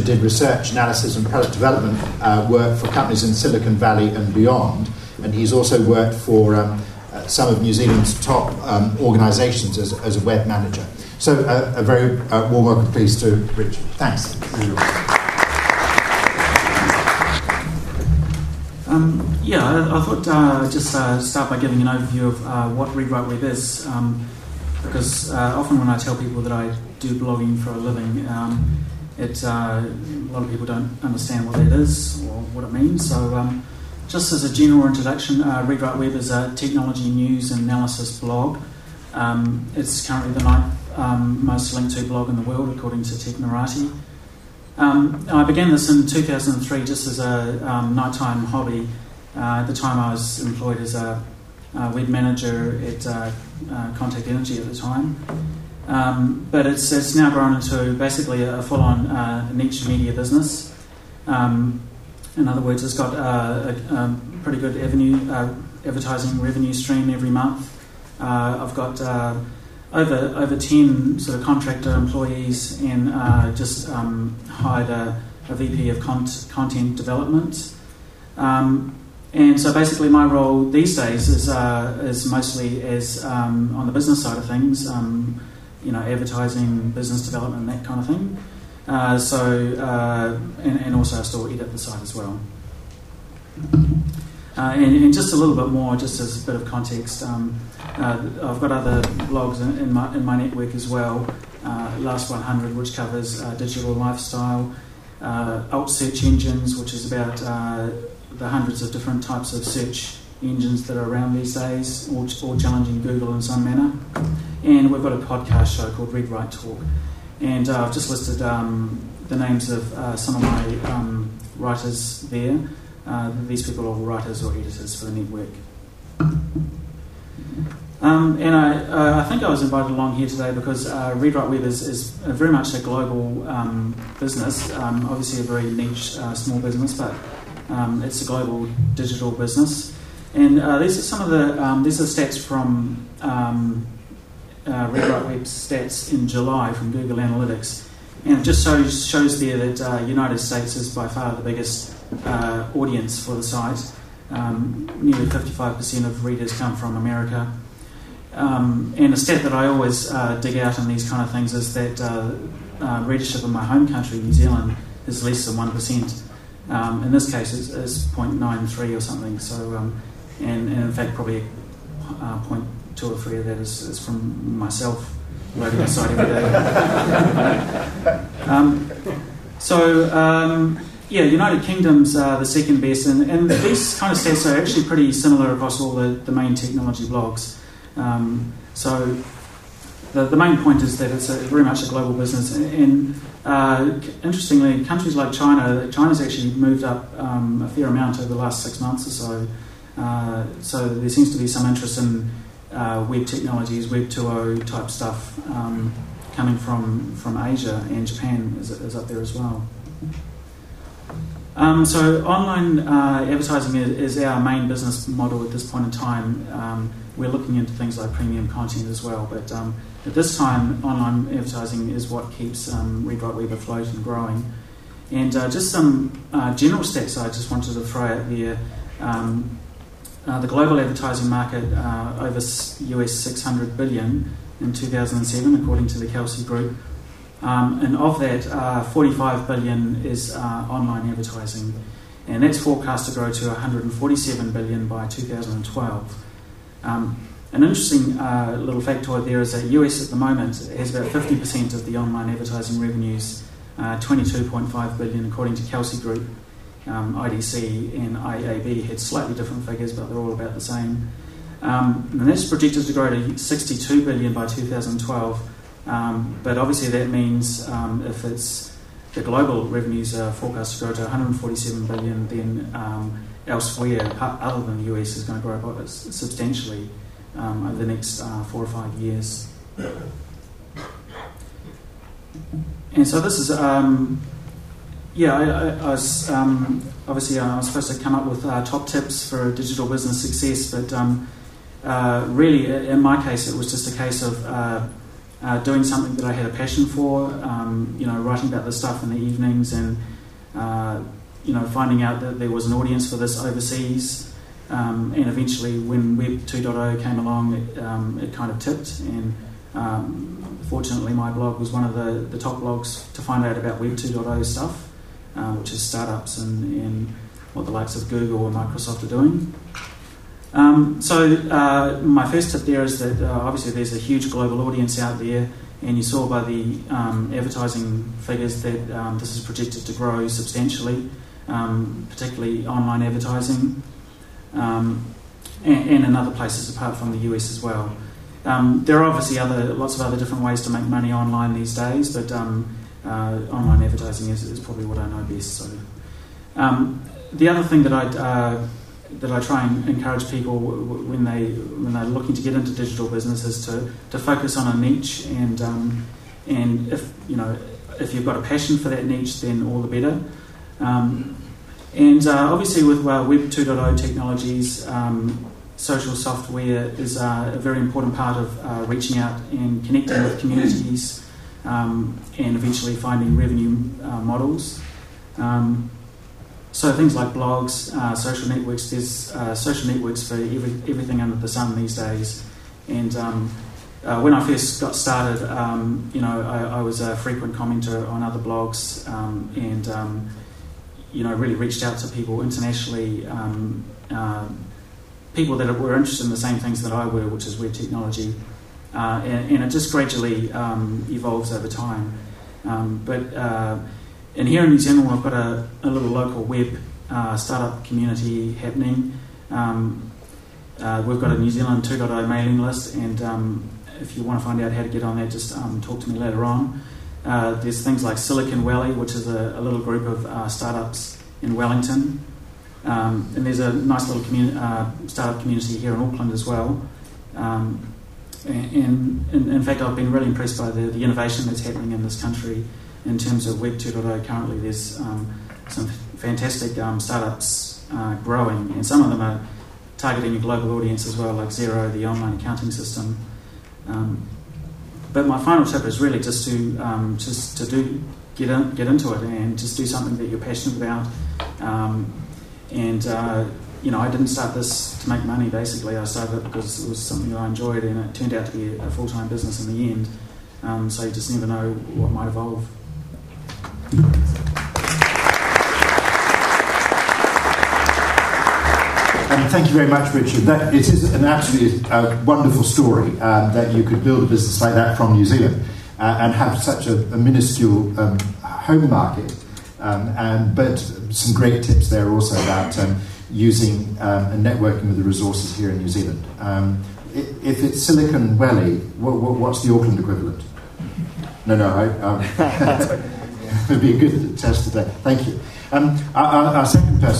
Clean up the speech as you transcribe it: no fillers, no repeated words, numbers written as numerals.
Richard did research, analysis and product development work for companies in Silicon Valley and beyond, and he's also worked for some of New Zealand's top organisations as a web manager. So a very warm welcome, please, to Richard. Thanks. I thought just start by giving an overview of what Read Write Web is, because often when I tell people that I do blogging for a living, a lot of people don't understand what that is or what it means. So just as a general introduction, Read Write Web is a technology news and analysis blog. It's currently the 9th most linked to blog in the world, according to Technorati. I began this in 2003 just as a nighttime hobby. At the time I was employed as a web manager at Contact Energy at the time. But it's now grown into basically a full-on niche media business. In other words, it's got a pretty good advertising revenue stream every month. I've got over 10 sort of contractor employees and just hired a VP of content development. And so basically my role these days is mostly as on the business side of things, advertising, business development, that kind of thing. And also I still edit the site as well. And just a little bit more, just as a bit of context, I've got other blogs in my network as well. Last 100, which covers digital lifestyle, alt search engines, which is about the hundreds of different types of search engines that are around these days, all challenging Google in some manner. And we've got a podcast show called Read Write Talk. And I've just listed the names of some of my writers there. These people are all writers or editors for the network. And I think I was invited along here today because Read Write Web is very much a global business, obviously a very niche small business, but it's a global digital business. And these are some of the these are stats from Read Write Web's stats in July from Google Analytics, and it just shows there that United States is by far the biggest audience for the site. Nearly 55% of readers come from America. And a stat that I always dig out in these kind of things is that readership in my home country, New Zealand, is less than 1%. In this case, it's 0.93 or something. So, and in fact, probably 0.2 or 3 of that is from myself loading the site every day. United Kingdom's the second best, and these kind of stats are actually pretty similar across all the main technology blogs. So the main point is that it's very much a global business, and interestingly, countries like China's actually moved up a fair amount over the last 6 months or so. So there seems to be some interest in web technologies, Web 2.0 type stuff coming from Asia, and Japan is up there as well. So online advertising is our main business model at this point in time. We're looking into things like premium content as well, but at this time, online advertising is what keeps Read Write Web afloat and growing. And just some general stats I just wanted to throw out there. The global advertising market over US 600 billion in 2007, according to the Kelsey Group. And of that, 45 billion is online advertising, and that's forecast to grow to 147 billion by 2012. An interesting little factoid there is that US at the moment has about 50% of the online advertising revenues, 22.5 billion according to Kelsey Group. IDC and IAB had slightly different figures, but they're all about the same. And that's projected to grow to 62 billion by 2012. But obviously that means if it's the global revenues are forecast to grow to 147 billion, then elsewhere other than the US is going to grow substantially over the next 4 or 5 years. And so this is I was obviously I was supposed to come up with top tips for digital business success, but really in my case it was just a case of doing something that I had a passion for, writing about this stuff in the evenings and, finding out that there was an audience for this overseas. And eventually when Web 2.0 came along, it kind of tipped. And fortunately my blog was one of the top blogs to find out about Web 2.0 stuff, which is startups and what the likes of Google and Microsoft are doing. So my first tip there is that obviously there's a huge global audience out there, and you saw by the advertising figures that this is projected to grow substantially, particularly online advertising, and in other places apart from the US as well. There are obviously lots of other different ways to make money online these days, but online advertising is probably what I know best. So the other thing that I try and encourage people when they're looking to get into digital business is to focus on a niche, and if you've got a passion for that niche, then all the better. Obviously with Web 2.0 technologies, social software is a very important part of reaching out and connecting with communities, and eventually finding revenue models. So things like blogs, social networks, there's social networks for everything under the sun these days. And when I first got started, I was a frequent commenter on other blogs, and really reached out to people internationally, people that were interested in the same things that I were, which is web technology. And it just gradually evolves over time. And here in New Zealand, we've got a little local web startup community happening. We've got a New Zealand 2.0 mailing list, and if you want to find out how to get on that, just talk to me later on. There's things like Silicon Valley, which is a little group of startups in Wellington. And there's a nice little startup community here in Auckland as well. And in fact, I've been really impressed by the innovation that's happening in this country. In terms of Web 2.0 currently, there's some fantastic startups growing, and some of them are targeting a global audience as well, like Xero, the online accounting system. But my final tip is really just to get into it and just do something that you're passionate about. I didn't start this to make money. Basically, I started it because it was something that I enjoyed, and it turned out to be a full-time business in the end. So you just never know what might evolve. Thank you very much, Richard. It is an absolutely wonderful story that you could build a business like that from New Zealand and have such a minuscule home market, but some great tips there also about using and networking with the resources here in New Zealand. If it's Silicon Valley, what's the Auckland equivalent? No, it would be a good test today. Thank you. Our second person